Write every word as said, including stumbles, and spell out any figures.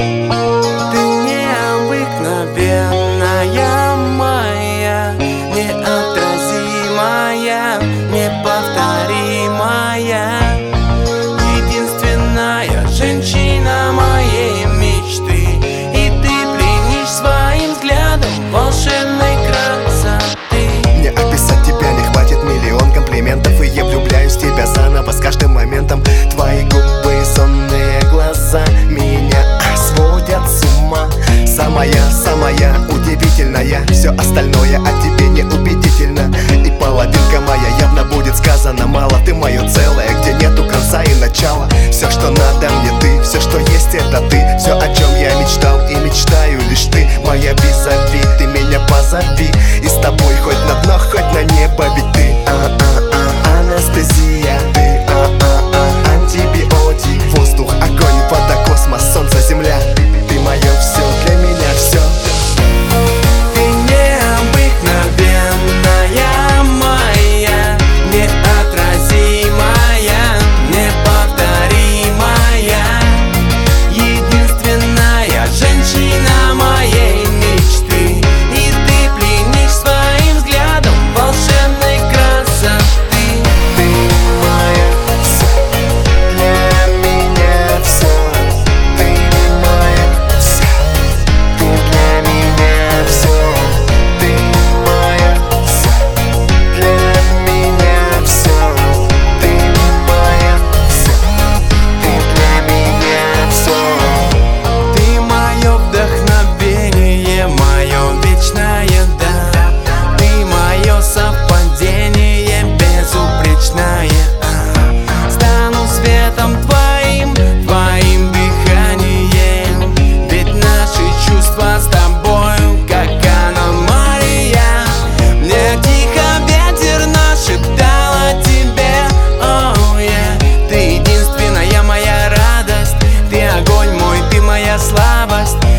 Ты необыкновенная моя, неотразимая, неповторимая, единственная женщина моей мечты. И ты пленишь своим взглядом волшебной красоты. Не описать тебя не хватит миллион комплиментов, и я влюбляюсь в тебя заново с каждым моментом. Твои губы, сонные глаза меня сводят с ума. Самая, самая удивительная, все остальное о тебе не убедительно. И половинка моя явно будет сказано мало. Ты мое целое, где нету конца и начала. Все, что надо мне, ты, все, что есть, это ты. Все, о чем я мечтал и мечтаю лишь ты. Моя визави, ты меня позови, и с тобой хоть на дно, хоть на небо. Ведь ты а-а-а, анестезия, ты а-а-а, антибиотик. Воздух, огонь, вода, космос, солнце, земля. Ты мое все, для меня все. Ты необыкновенная моя, неотразимая, неповторимая, единственная женщина моей мечты. И ты пленишь своим взглядом волшебной красоты. Ты мое все, для меня все. Ты мое все, ты для меня все. Ты мое все, для меня все. Ты мое все, ты для меня все. Ты мое вдохновение, мое вечное да. Ты мое совпадение безупречное. Стану светом твоим, твоим дыханием. Ведь наши чувства с тобою, как аномалия. Мне тихо ветер нашептал о тебе. Oh, yeah. Ты единственная моя радость, ты огонь мой, ты моя слабость.